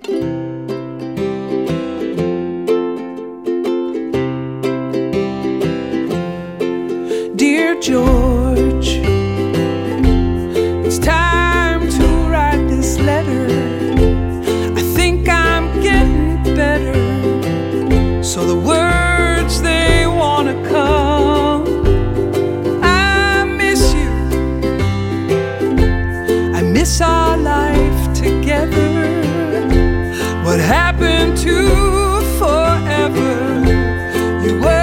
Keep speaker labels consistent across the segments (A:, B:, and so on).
A: Dear George, it's time to write this letter. I think I'm getting better, so the words they wanna come. I miss you, I miss our life together. What happened to forever? You were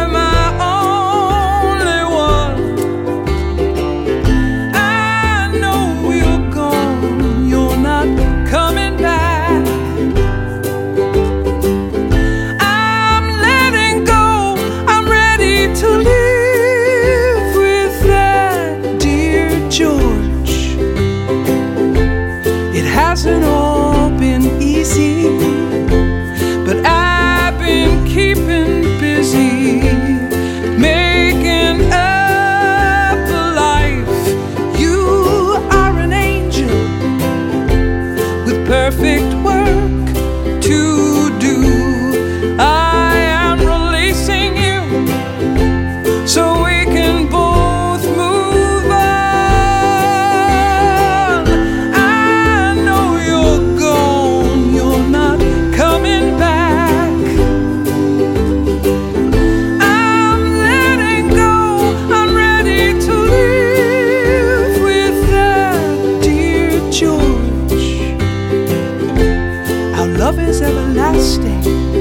A: hasn't all been easy, but I've been keeping busy, making up a life. You are an angel with perfect work to do. I am releasing you so we can both move on. Love is everlasting.